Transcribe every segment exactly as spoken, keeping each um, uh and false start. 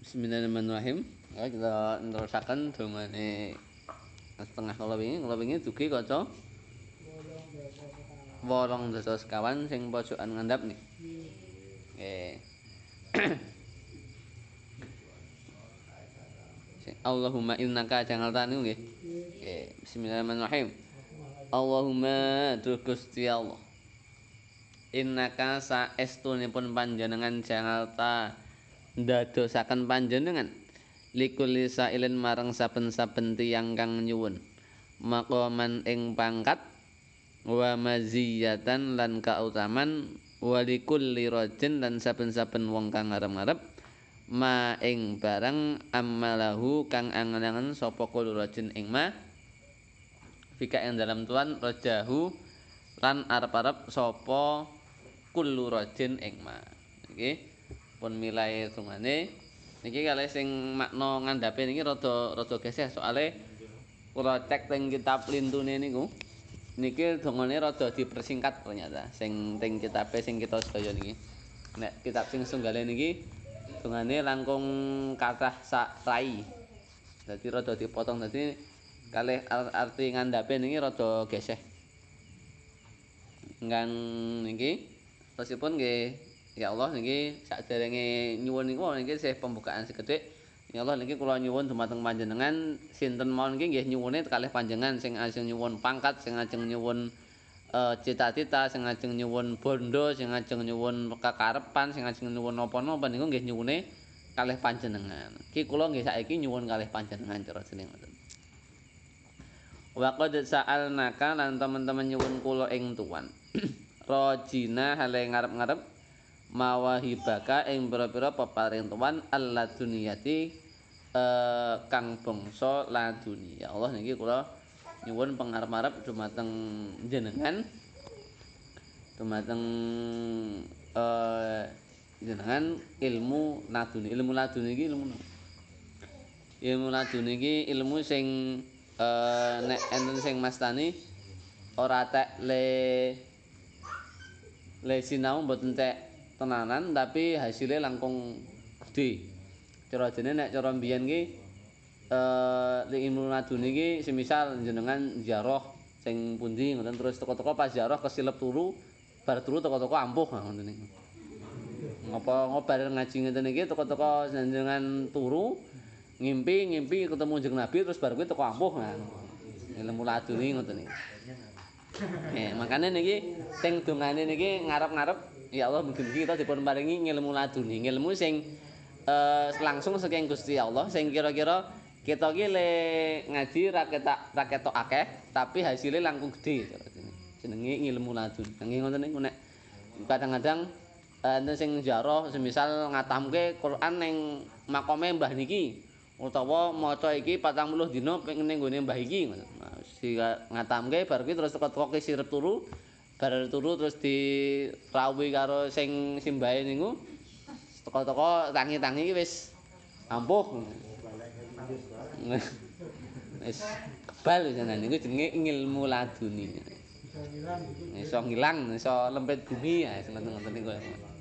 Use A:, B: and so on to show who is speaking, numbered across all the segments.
A: Bismillahirrahmanirrahim. Ya, kita nerusaken dongane setengah kala wingi, kala wingi dugi kaca wolong dasa sekawan sing pojokan ngandhap nih. Nggih. Sing Allahumma innaka jangalta niku nggih. Nggih, bismillahirrahmanirrahim. Allahumma duh Gusti Allah. Innaka saestunipun panjenengan jangalta ndadosaken panjenengan likulli sailin marang saben-saben tiyang kang nyuwun maqaman ing pangkat wa maziyatan lan kautaman wa likulli rajin lan saben-saben wong kang ngarep-ngarep ma ing barang amalahu kang angen-angen sapa kullu rajin ing ma fika ing dalam tuan rajahu lan arep-arep sapa kullu rajin ing ma nggih pun milai tungane niki kalih sing makna ngandhape niki rada rada geseh soale kula cek teng kitab lintune niku niki dongane rada dipersingkat ternyata sing teng kitabe sing kita sedaya niki nek kitab sing sunggale niki dongane langkung kathah sak rai dadi rada dipotong dadi kalih arti ngandhape niki rada geseh ngan niki terusipun nggih ya Allah niki sakderenge nyuwun niku niki sih pembukaan sekedhik. Ya Allah niki kula nyuwun dumateng panjenengan sinten mawon niki nggih nyuwune kalih panjenengan sing ajeng nyuwun pangkat, sing ajeng nyuwun uh, cita-cita, sing ajeng nyuwun bondo, sing ajeng nyuwun kekarepan, sing ajeng nyuwun napa-napa niku nggih nyuwune kalih panjenengan. Ki kula nggih saiki nyuwun kalih panjenengan cara jeneng ngoten. Wa qad sa'alnaka lan teman-teman nyuwun kula ing tuan. Rajina hale ngarep-ngarep mawahibaka ing pira-pira peparing tuan alladuniyati eh, kang bangsa laduni. Ya Allah niki kula nyuwun pangarep-arep dumateng jenengan dumateng eh, jenengan ilmu laduni. Ilmu laduni iki ilmu ilmu laduni iki ilmu sing eh, nek enten sing mastani ora tek le le sinau mboten cek tenanan tapi hasilnya langkung gede. Cara jene nek cara mbiyen ki eh li ilmu laduni ki semisal jenengan ziarah sing pundi ngoten terus teko-teko pas ziarah kesilep turu bar turu teko-teko ampuh ngoten niku. Ngapa ngobar ngaji ngeten iki teko-teko jenengan turu ngimpi ngimpi ketemu jeneng Nabi terus bar kuwi teko ampuh nah. Ilmu laduni ngoten niku. Eh makane niki sing dongane niki ngarep-ngarep ya Allah mugi-mugi kita dipun paringi ngilmu laduni, ngilmu sing uh, langsung saking Gusti Allah sing kira-kira kita ki le ngaji ra ketak ra ketok akeh tapi hasilnya langkung gede jenenge ngilmu laduni. Nggih ngoten niku nek kadang-kadang enten uh, sing ziarah semisal ngatamke Quran ning makome mbah niki utawa maca iki patang puluh dina ning nggone mbah iki ngoten. Nah, si ngatamke bar kuwi terus teko-teko sirep turu bar turu terus dirawuhi karo sing simbahe niku teko-teko tangi-tangi iki wis ampuh. Wis kebal jenengan niku jenenge ngilmu laduni. Iso ngilang, iso lempit bumi ya ngoten-ngoten niku.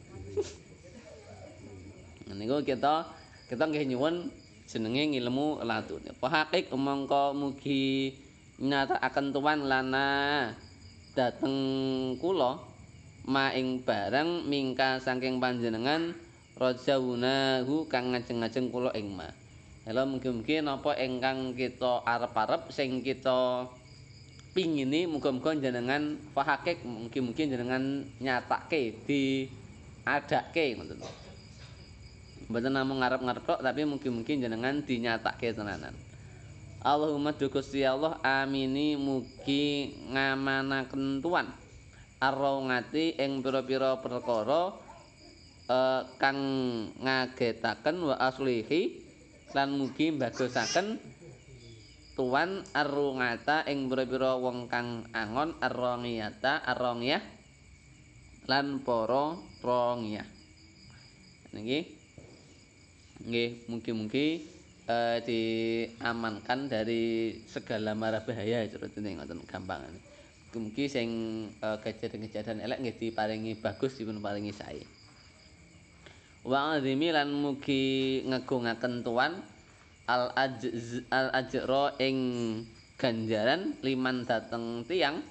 A: Niku kita kita nggih nyuwun jenenge ngilmu laduni. Apa hakik mongko mugi nyatakaken tuan lana dateng kula ma ing barang mingka saking panjenengan rajaunahu kang ngajeng-ngajeng kula ing ma. Hello mugi-mugi napa ingkang kita arep-arep sing kita pingini muga-muga jenengan fahakik mugi-mugi jenengan nyatake diadake ngoten. Mboten namung ngarep-ngarep tok tapi mugi-mugi jenengan dinyatake tenanan. Allahumma du Gusti Allah amini mugi ngamanaken tuan arraungati ing pira-pira perkara eh, kang ngagetaken wa aslihi lan mugi bagusaken tuan arrungata ing pira-pira wong kang angon arrongiyata arrongiyah lan para rongiyah niki nggih mugi-mugi Uh, diamankan dari segala mara bahaya cerutine ngoten gampang. Mugi sing uh, kejadian-kejadian elek nggih diparingi bagus dipun paringi sae. Wa azimi lan mugi ngegungaken tuan al ajz al ajra ing ganjaran liman dateng tiyang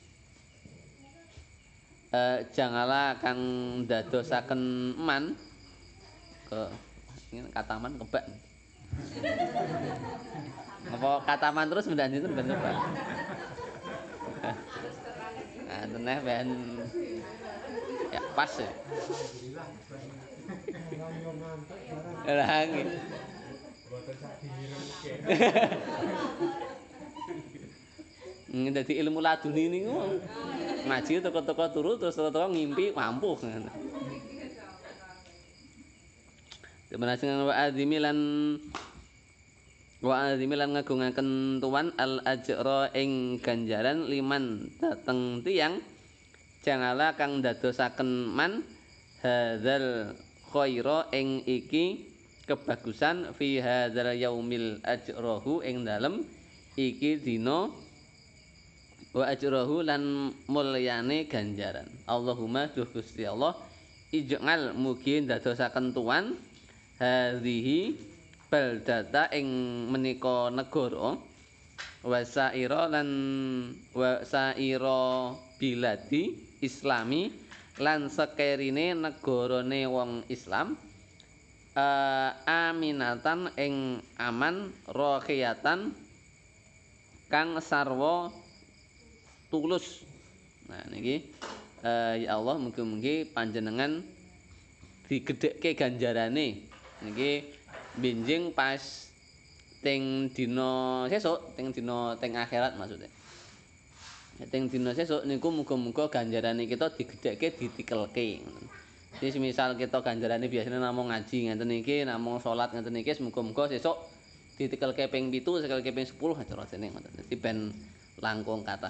A: eh, jangala kang dadosaken man ke ini kataman kebak. Apa kataman terus benda itu ben kebak. Nah, teneh ben ya pas ya. Lah nggih. Dadi ilmu laduni niku ngaji teko-teko turu terus teko ngimpi mampu. Menasing wa azimi lan wa azimi lan ngagungaken tuan al ajra ing ganjaran liman dateng tiyang jangala kang dadosaken man hadzal khaira ing iki kebagusan fi hadzal yaumil ajrahu ing dalem iki dina wa ajrahu lan mulyane ganjaran. Allahumma duh Gusti Allah ij'al mugi dadosaken tuan hadhihi baldata ing menika negara wasaira lan wasaira biladi islami lan sekerine negarane wong Islam uh, aminatan ing aman rohiyatan kang sarwa tulus. Nah niki uh, ya Allah mugi-mugi panjenengan digedhekke ganjarane niki benjing pas teng dina sesuk teng dina teng akhirat maksudnya. Teng dina sesuk niku muga-muga ganjarane kita digedhekke ditikelke. Jadi misal kita ganjarane biasanya namung ngaji ngeten iki, namung salat ngeten iki, muga-muga sesuk ditikelke ping pitu, tikelke ping sepuluh acara jeneng ngoten. Dadi ben langkung kathah.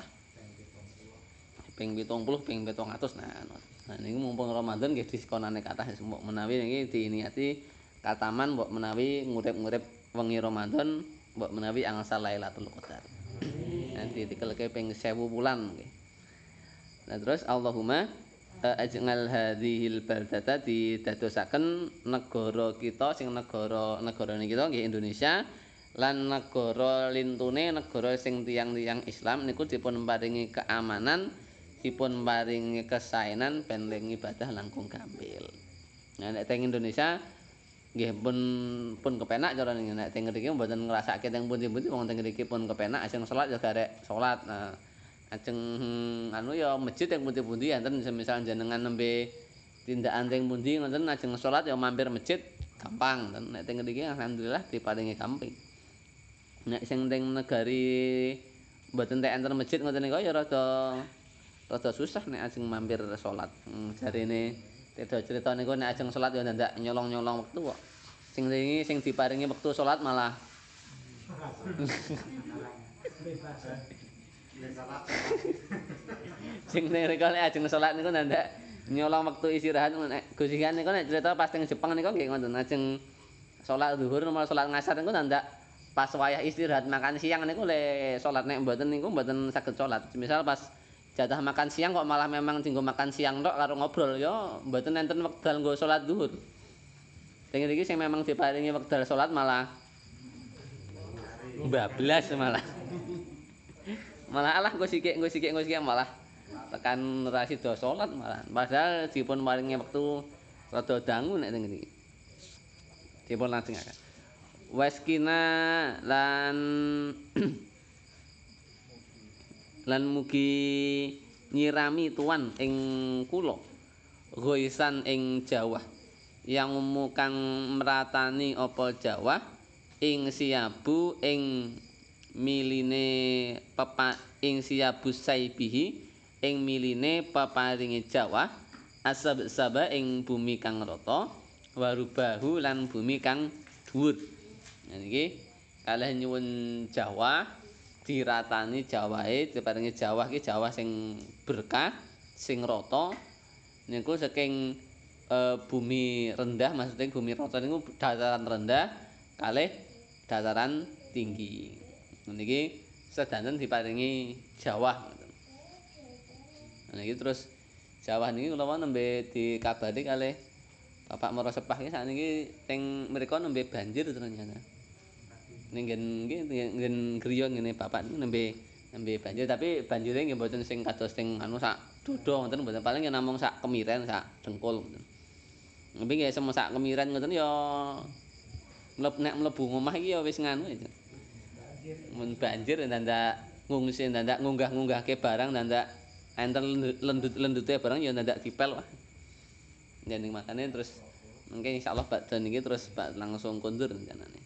A: Ping pitung puluh, ping pitung atus nah. Nah niku mumpung Ramadan nggih diskonane kathah mbok menawi niki diniati kataman mbok menawi ngurip-ngurip wengi Ramadan mbok menawi angsal Lailatul Qadar. Nanti dikelke ping sewu wulan nggih. Nah terus Allahumma aj'al hadhil baldata didadosaken negara kita sing negara negarane kita nggih Indonesia lan negara lintune negara sing tiyang-tiyang Islam niku dipun paringi keamanan, dipun paringi kesaenan ben ibadah langkung gampil. Nah nek teng Indonesia nggih pun pun kepenak cara ning nek teng mriki mboten ngrasake teng pundi-pundi wong teng mriki pun kepenak ajeng salat ya garek salat. Nah, ajeng anu ya masjid teng pundi-pundi enten semisal jenengan nembe tindakan teng pundi ngoten ajeng salat ya mampir masjid gampang. Nek teng mriki alhamdulillah diparingi gampang. Nek sing teng negari mboten tek enten masjid ngoten niku ya rada rada susah nek ajeng mampir salat. Hmm, jarine Tidak cerita niku nek ajeng salat ya ndak nyolong-nyolong wektu kok. Sing wingi sing diparingi wektu salat malah sing niku nek ajeng salat niku ndak nyolong wektu istirahat nek gusikan niku nek cerita pas teng Jepang niku nggih ngoten ajeng salat zuhur malah salat ngasar niku ndak pas wayah istirahat makan siang niku le salat nek mboten niku mboten saged salat. Misal pas jatah makan siang kok malah memang dinggo makan siang tok karo ngobrol ya mboten enten wekdal nggo salat zuhur. Sing iki sing memang diparingi wekdal salat malah bablas malah. Malah alah nggo sikik nggo sikik nggo sikik malah tekan ra sida salat malah. Padahal dipun paringi wektu rada dangu nek teng ngriki. Dipun lajengaken. Waskina lan lan mugi nyirami tuan ing kula ghoisan ing Jawa yang kang meratani apa Jawa ing siabu ing miline pepa ing siabu saibihi ing miline peparinge Jawa asab saba ing bumi kang rata warubahu lan bumi kang dhuwur. Nah niki kalih nyuwun Jawa diratani Jawahe diparingi Jawa iki Jawa sing berkah sing rata niku saking e, bumi rendah maksudnya bumi rata niku dataran rendah kalih dataran tinggi niki sedanten diparingi Jawa nah niki terus Jawa niki kula nembe dikabari kalih Bapak Mara Sepah iki sakniki teng mriku nembe banjir ternyata. Ning nggen nggih nggen griya ngene bapak niku nembe nembe banjir tapi banjire nggih mboten sing kados sing anu sak dodo ngoten mboten paling ya namung sak kemiren sak dengkul ngoten. Tapi nggih semu sak kemiren ngoten ya mleb nek mlebu omah iki ya wis nganu itu. Mun banjir ndandak ngungsi ndandak ngunggah-ngunggahke barang ndandak enten lendut-lendute barang ya ndandak dipel wah. Jadi makanya terus mungkin insya Allah Pak Dan ini terus Pak langsung kondur rencananya.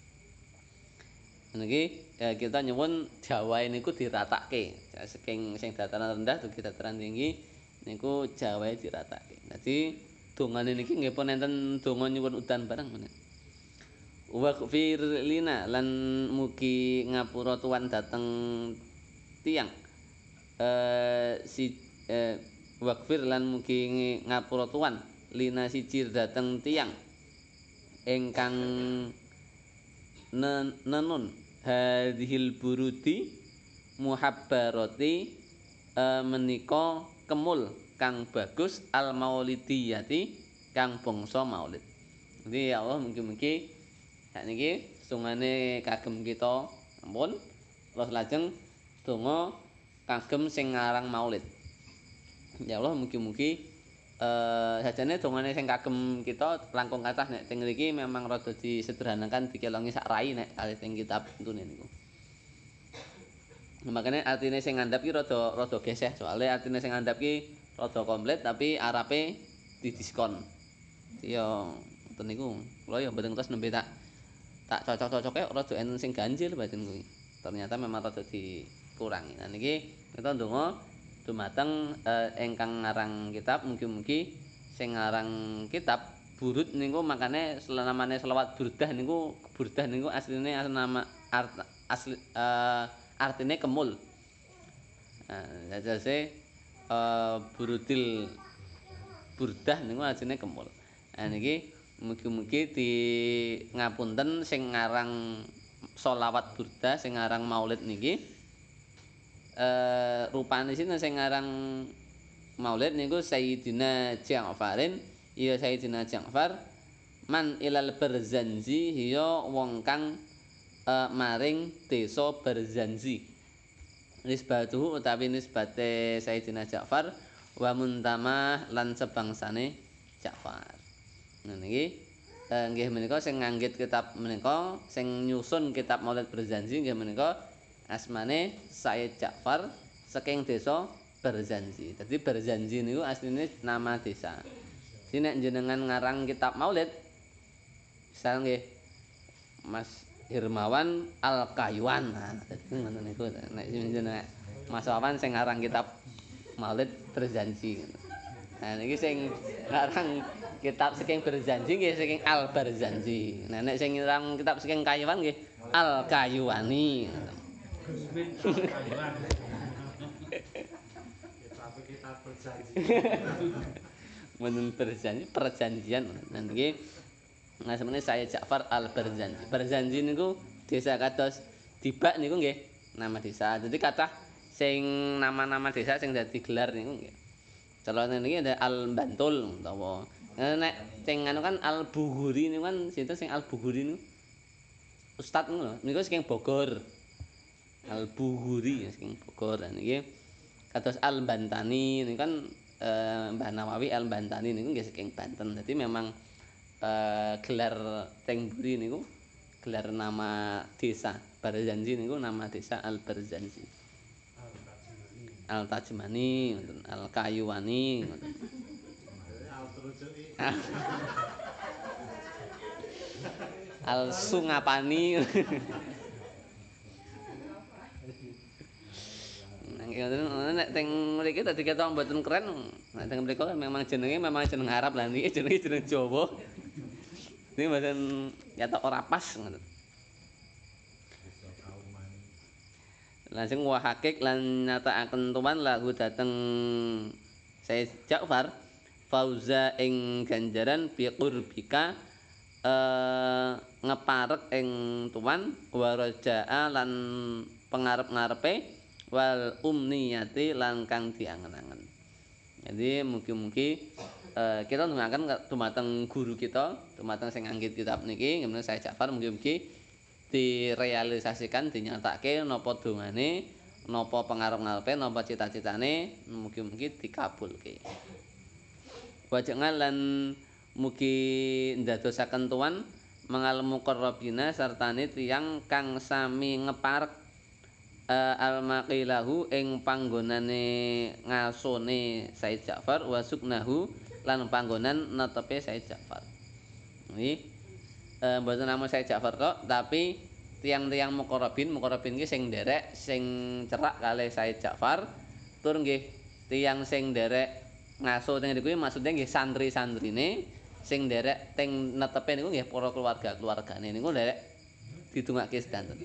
A: Niki ya kita nyuwun Jawa ini ku diratake. Saking sing dataran rendah dugi dataran tinggi niku Jawa diratake. Dadi dongane niki nggih pun enten donga nyuwun udan bareng menen. Waghfir lina lan mugi ngapura tuan dateng tiang. Eh si eh waghfir lan mugi ngapura tuan lina siji dateng tiang ingkang nenun hadhil burudi muhabbarati e, menika kemul kang bagus al maulidiyati kang bangsa maulid. Jadi ya Allah mugi-mugi sakniki sungane kagem kita ampun terus lajeng donga kagem sing ngarang maulid. Ya Allah mugi-mugi eh sajane dongane sing kagem kita langkung kathah nek teng mriki memang rada disederhanakan dikelongi sak rai nek kalih teng kitab tune niku. Makane artine sing ngandhap ki rada rada geseh soalnya artine sing ngandhap ki rada komplit tapi arape didiskon. Ya ngoten niku. Kula ya mboten ngertos nembe tak tak cocok-cocoke rada enten sing ganjil batin kuwi. Ternyata memang rada dikurangi. Nah niki kita ndonga dumateng ingkang eh, ngarang kitab mugi-mugi sing ngarang kitab burud niku makane namane selawat burdah niku burdah niku asline nama art, asli uh, artine kemul. Nah, jajase uh, burudil burdah niku asline kemul. Nah niki mugi-mugi di ngapunten sing ngarang selawat burdah sing ngarang maulid niki Uh, rupane sini sing ngarang maulid niku Sayyidina Ja'farin ya Sayyidina Ja'far man ilal Barzanji ya wong kang uh, maring desa Barzanji nisbatuhu utawi nisbate Sayyidina Ja'far wa muntamah lan sebangsane Ja'far. Nah niki uh, nggih menika sing nganggit kitab menika sing nyusun kitab Maulid Barzanji nggih menika asmane Said Ja'far saking desa Barzanji. Jadi Barzanji niku asline nama desa. Jadi nek jenengan ngarang kitab Maulid misal nggih Mas Hirmawan Al-Kayuan. Nah, dadi ngoten niku nek jenengan Mas Wawan sing ngarang kitab Maulid Barzanji. Nah niki sing ngarang kitab saking Barzanji nggih saking Al-Barzanji. Nah nek sing ngarang kitab saking Kayuan nggih Al-Kayuani.
B: Gusmin Al-Kayuan. Kita perjanjian.
A: Menun perjanjian, perjanjian. Nanti nah sebenarnya saya Ja'far Al-Barzanji. Barzanji niku desa kados Dibak niku nggih nama desa. Jadi kathah sing nama-nama desa sing dadi gelar niku nggih. Calone niki ada Al-Bantul utawa nek sing anu kan Al-Bughuri niku kan sinten sing Al-Bughuri niku? Ustad ngono. Niku saking Bogor. Al-Bughuri saking Bogor niki kados Al-Bantani niku kan e, Mbah Nawawi Al-Bantani niku nggih saking Banten. Dadi memang e, gelar teng buri niku gelar nama desa. Barzanji niku nama desa Al-Barzanji. Al-Tajmani, Al-Kayuwani ngoten. Al-Sungapani. Nek teng mriki dadi ketok mboten keren. Nek teng mriki memang jenenge memang jeneng Arab lah niki jenenge jeneng Jawa. Niki mboten ketok ora pas ngoten. Langsung wahakik lan nyatakaken tuman lagu dateng Said Ja'far fauza ing ganjaran bi qurbika eh, ngeparek ing tuan warajaa lan pengarep-ngarepe wal umniyati lan kang diangen-angen. Jadi mugi-mugi uh, kita ndongaken dumateng guru kita, dumateng sing anggit kitab niki, nggih Said Ja'far mugi-mugi direalisasikan dinyatake napa dongane, napa pangarep-ngarepe, napa cita-citane, mugi-mugi dikabulke. Wajangan lan mugi ndadosaken tuan mangal muqarrabina sertane tiyang kang sami ngeparek Uh, al-maqilahu ing panggonane ngasone Said Ja'far wa suknahu lan panggonan netepe Said Ja'far. Nggih. Uh, mboten namung Said Ja'far kok, tapi tiang-tiang muqarrabin, muqarrabin ki sing nderek sing cerak kalih Said Ja'far, tur nggih tiang sing nderek ngaso teng niku maksudnya nggih santri-santrine sing nderek teng netepe niku nggih para keluarga-keluargane niku nderek didongake sedanten.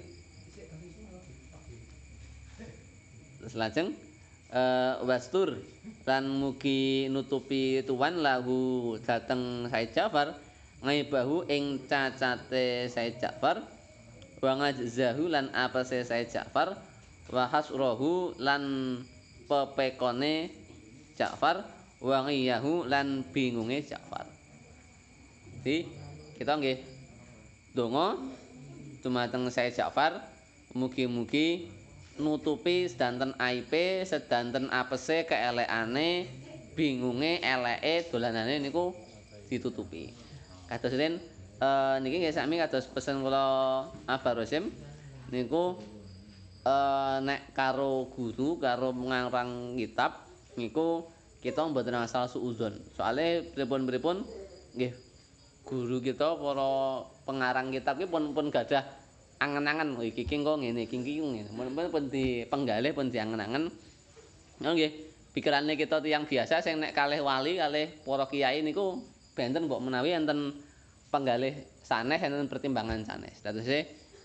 A: Selajeng uh, wastur lan mugi nutupi tuwan lahu dateng Said Ja'far ngaibahu ing cacate Said Ja'far wa ngajzahu lan apese Said Ja'far wa hasrahu lan pepekone Ja'far wa ngiyahu lan bingunge Ja'far. Jadi kita nggih donga dumateng Said Ja'far mugi-mugi nutupi sedanten aibe, sedanten apese, keelekane, bingunge, eleke, dolanane niku ditutupi. Kados den uh, niki nggih sami kados pesen kula Abah Rosim niku uh, nek karo guru, karo ngarang kitab niku kita mboten asal suudzon. Soale pripun-pripun nggih guru kita para pengarang kitab ki pun pun gadah angen-angen iki iki kok ngene iki iki ngene. Mun pun dipenggalih pun diangen-angen. Nggih, pikirane kita tiyang biasa sing nek kalih wali, kalih para kiai niku benten mbok menawi enten penggalih sanes, enten pertimbangan sanes. Datose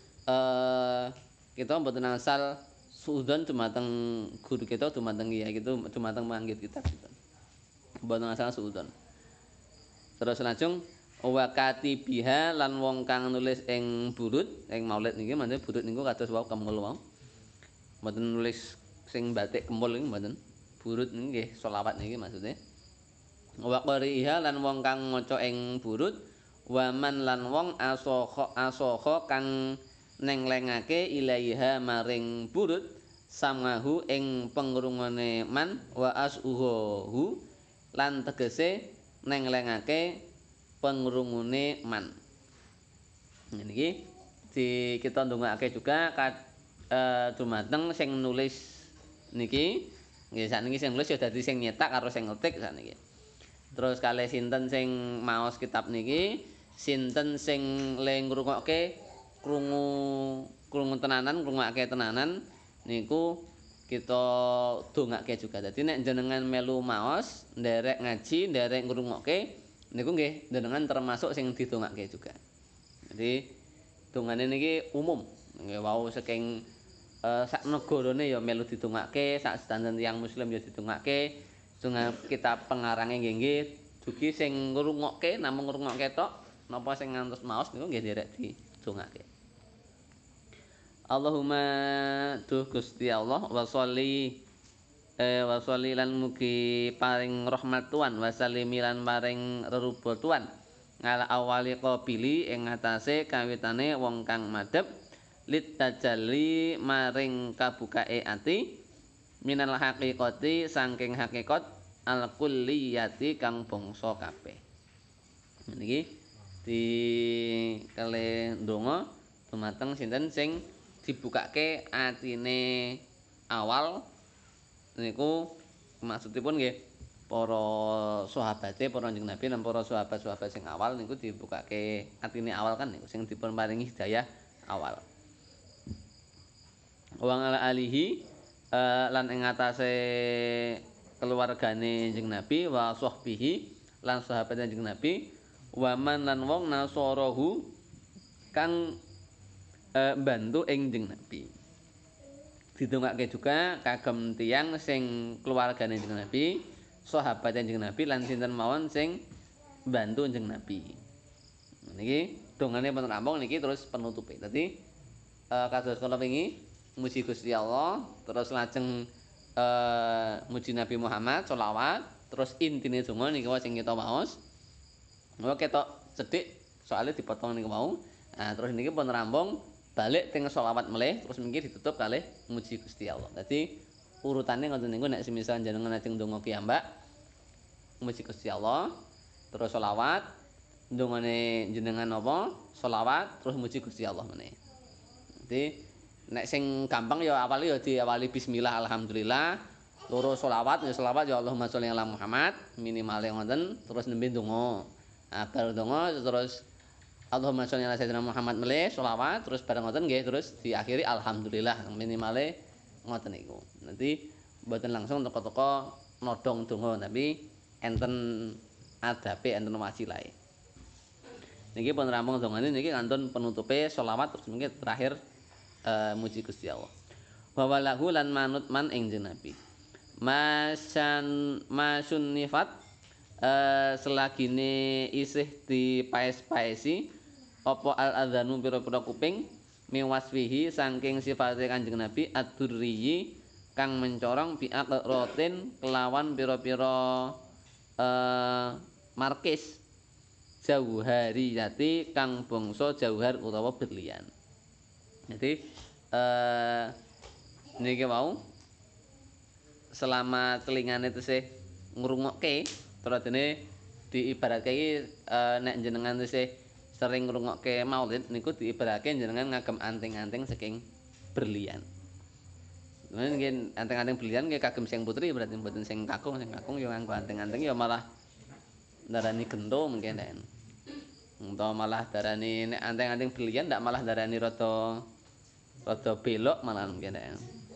A: eh kita mboten asal suudzon dumateng guru kita, dumateng kiai gitu, dumateng manggit kita gitu. Mboten asal suudzon. Terus lajeng wakati biha lan wong kang nulis ing burut ing maulid niki manten burut niku kados wau kemul wau mboten nulis sing batik kemul niku mboten burut niki nggih selawat niki maksude wa qariha lan wong kang maca ing burut waman lan wong asoha asoha kang nenglengake ilaiha maring burut samahu ing pengrungone man wa asuhu lan tegese nenglengake pengrungune man. Niki di kita ndongakake juga uh, dumateng sing nulis niki nggih sakniki sing nulis ya dadi sing nyetak karo sing ngetik sakniki. Terus kalih sinten sing maos kitab niki, sinten sing le ngrungokke krungu krungu tenanan, ngrungokake tenanan niku kita dongake juga. Dadi nek jenengan melu maos, nderek ngaji, nderek ngrungokke niku nggih jenengan termasuk sing didongake juga. Jadi dongane niki umum. Nggih wau saking uh, sak negarane ya melu didongake, sak sedanten tiyang muslim ya didongake. Donga kitab pengarange nggih nggih dugi sing ngrungokke namung ngrungokke tok, napa sing ngantos maos niku nggih derek didongake. Allahumma duh Gusti Allah wa sholli Eh, wa sholli lan mugi paring rahmat Tuhan wa salimi lan paring rerupa Tuhan ngala awali qabili ing atase kawitane wong kang madhep lit tajalli maring kabukae ati minal haqiqati saking hakikat al kulliyati kang bangsa kabeh. Niki di kale ndonga dumateng sinten sing dibukake atine awal niku maksudipun nggih para sahabate para Kanjeng Nabi lan para sahabat-sahabat sing awal niku dibukake atine awal kan niku sing dipun paringi hidayah awal. Wa ala alihi uh, lan ing atase keluargane Kanjeng Nabi wa sahbihi lan sahabat Kanjeng Nabi wa man lan wong nasarahu kang uh, bantu ing Kanjeng Nabi. Didongake juga kagem tiyang sing keluargane Kanjeng Nabi, sahabat Kanjeng Nabi lan sinten mawon sing bantu Kanjeng Nabi. Niki dongane pun rampung niki terus penutupe. Dadi uh, kados kala wingi muji Gusti Allah, terus lajeng uh, muji Nabi Muhammad sholawat, terus intine donga niku sing kita waos. Mula ketok cedhik soalnya dipotong niku mau. Nah, terus niki pun rampung balik teng selawat melih terus mungkin ditutup kalih muji Gusti Allah. Dadi urutane ngoten niku nek semisal jenengan ajeng donga kiyambak muji Gusti Allah, terus selawat, ndongane jenengan apa? Selawat terus muji Gusti Allah meneh. Dadi nek sing gampang ya awali ya diawali bismillah alhamdulillah, loro selawat ya selawat ya Allahumma sholli ala Muhammad, minimale ngoten terus nembe ndonga. Nah, bar ndonga terus Allahumma sholli ala sayyidina Muhammad melih selawat terus bareng ngoten nggih terus diakhiri alhamdulillah minimale ngoten niku. Nanti mboten langsung teko-teko nodong donga tapi enten adabe enten wasilahe. Niki pun rampung dongane niki kantun penutupe selawat terus mungkin terakhir uh, muji Gusti Allah. Wa walahu lan manut man ing Nabi. Masan masun nifat uh, selagine isih dipaes-paesi apa al adzanu pira-pira kuping miwaswihi saking sifate Kanjeng Nabi ad-durriyi kang mencorong bi aqratin kelawan pira-pira uh, markis jauhariyati kang bangsa jauhar utawa berlian. Jadi eh niki mau selama telingane tesih ngrungokke terus dene diibaratke iki eh, nek jenengan tesih sering ngrungokke maulid niku diibaratke jenengan ngagem anting-anting saking berlian. Mungkin anting-anting berlian nggih kagem sing putri berarti mboten sing kakung, sing kakung yo nganggo anting-anting ya malah darani gento mungkin nek. Utawa malah darani nek anting-anting berlian ndak malah darani rada rada belok malah mungkin nek.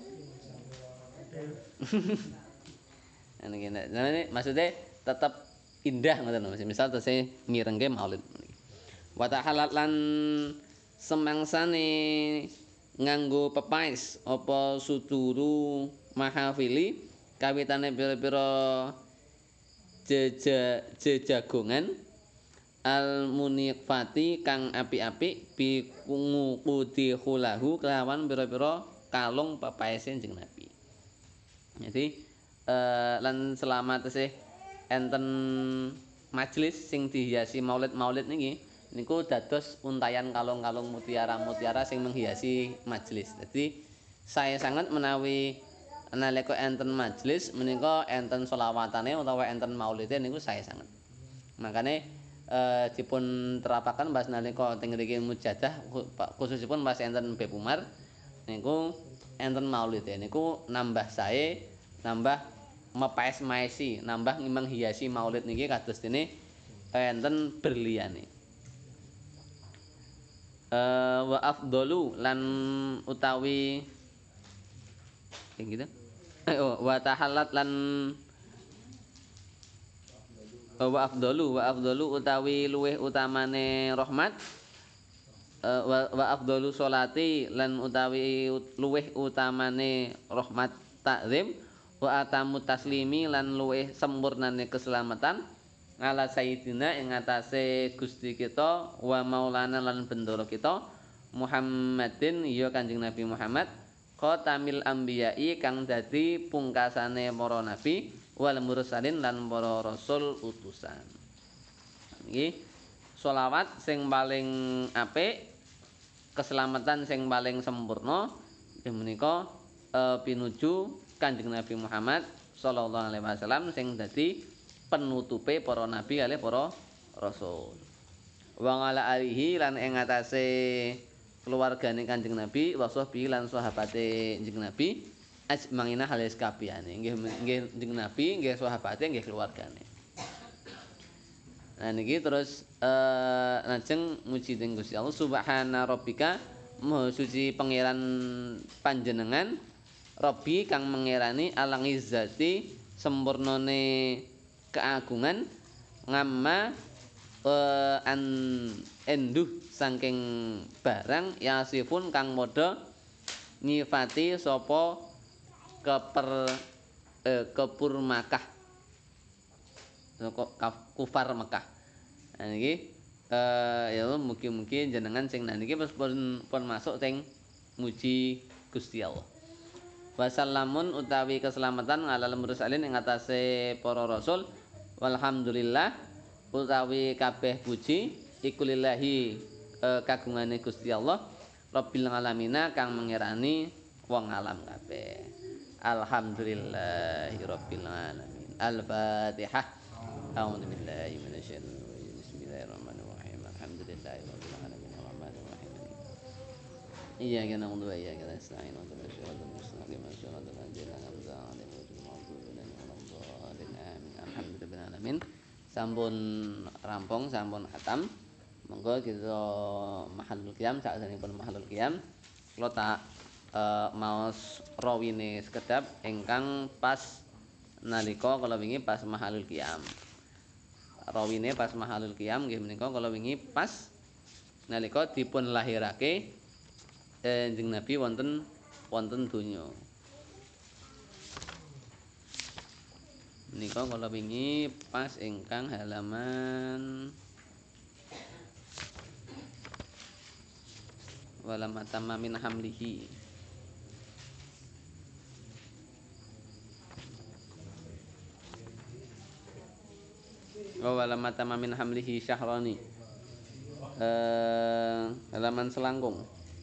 A: Ini nek maksudnya tetap indah ngoten lho. Misal terus mirengke maulid. Wa tahalat lan semangsane nganggo pepais apa suduru mahafili kawitane pira-pira jeja jejagongan al muniqfati kang apik-apik bi ngukudi khulahu kelawan pira-pira kalung pepaese Kanjeng Nabi. Jadi eh, lan selama tesih enten majelis sing dihiasi maulid-maulid niki niku dados untayan kalung-kalung mutiara-mutiara sing menghiasi majelis. Jadi saya sangat menawi nalika enten majelis menika enten selawatane utawa enten maulide niku saya sangat. Makane eh, dipun terapaken pas nalika teng mriki mujadah khususipun pas enten Beb Umar niku enten maulide niku nambah sae nambah mepaes maesi nambah menghiasi maulid niki kados dene enten berliane. Uh, wa afdalu lan utawi kayak gitu oh, wa tahallat lan uh, wa afdalu wa afdalu utawi luweh utamane rahmat uh, wa, wa afdalu sholati lan utawi luweh utamane rahmat takzim wa atamu taslimi lan luweh sempurnane keselamatan ala sayyidina ing atase Gusti kita wa maulana lan bendoro kita Muhammadin ya Kanjeng Nabi Muhammad khatamil anbiya'i kang dadi pungkasane para nabi wal mursalin lan para rasul utusan. Iki selawat sing paling apik keselamatan sing paling sempurna menika e, pinuju Kanjeng Nabi Muhammad sallallahu alaihi wasallam sing dadi penutupe para nabi kalih para rasul. Wa ala alihi lan ing atase keluargane Kanjeng Nabi wa sahbihi lan sahabate Kanjeng Nabi ajmangina halis kabehane. Nggih nggih Kanjeng Nabi nggih sahabate nggih keluargane. Nah niki terus eh lajeng muji dening Gusti Allah subhana rabbika maha suci pangeran panjenengan Rabbi kang mengerani alang izzati sempurnane keagungan ngamma uh, an enduh saking barang yasifun kang modho nyifati sapa keper eh, kepur Makkah kufar Mekah. Nah niki eh, ya mugi-mugi jenengan sing niki pun pun masuk teng muji Gusti Allah. Wasallamun utawi keselamatan ngalal mursalin ing atase para rasul. Walhamdulillah utawi kabeh puji iku lillahi e, kagungane Gusti Allah Rabbil alamina kang mengirani wong alam kabeh. Alhamdulillahi rabbil alamin. Al-Fatihah. A'udzu billahi minasyaitonir rajim. Bismillahirrahmanirrahim. Alhamdulillahi rabbil alamin. Arrahmanir rahim. Iyyaka na'budu wa iyyaka nasta'in. Ihdinas siratal mustaqim. Siratal ladzina an'amta 'alaihim ghairil maghdubi 'alaihim waladdallin. Amin. Alhamdulillahil alamin. Sampun rampung, sampun khatam. Monggo kita mahalul qiyam, saksanipun mahalul qiyam. Kula tak uh, maos rawine sekedap ingkang pas nalika kala wingi pas mahalul qiyam. Rawine pas mahalul qiyam nggih menika kala wingi pas nalika dipun lahirake Kanjeng Nabi wonten wonten donya. Menika kala wingi pas ingkang halaman walamma tamma min hamlihi. Oh, walamma tamma min hamlihi syahrani. Eh, halaman selangkung.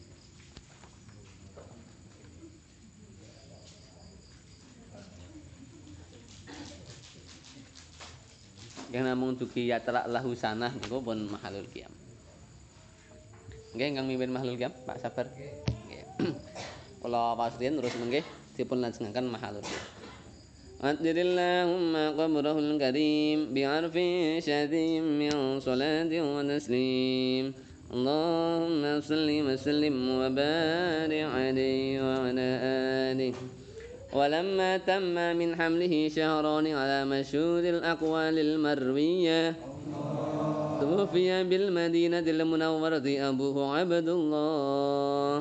A: Yang namung dugi yatra lahu sanah niku pun mahalul qiyam. Nggih ingkang mimpin mahalul qiyam Pak Sabar. Nggih. Kula pasrien terus mengke dipun lajengaken mahalul qiyam. Addirillahumma qabrahul karim bi'arfi syadim min salatin wa taslim. Allahumma salli wa sallim wa barik alaihi wa ala alihi. ولما تم من حمله شهران على مشهور الأقوال المروية توفي بالمدينة المنورة أبوه عبد الله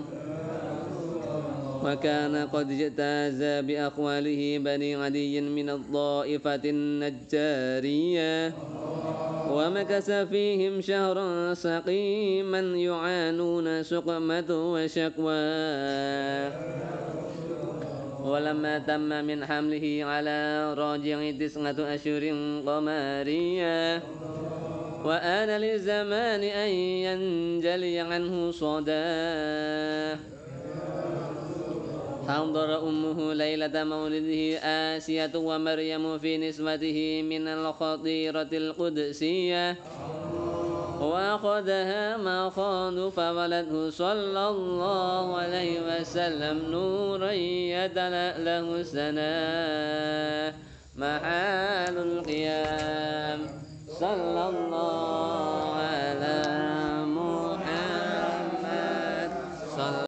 A: وكان قد اجتاز بأقواله بني عدي من الطائفة النجارية ومكث فيهم شهرا سقيما يعانون سقمة وشكوى ولما تم من حمله على راجع تسعة أشهر قمرية وآن للزمان أن ينجلي عنه صداه حضر أمه ليلة مولده آسية ومريم في نسبته من الخطيرة القدسية وأخذها مخاض فولده صلى الله عليه وسلم نورا يتلأله السنا محال القيام صلى الله على محمد صلى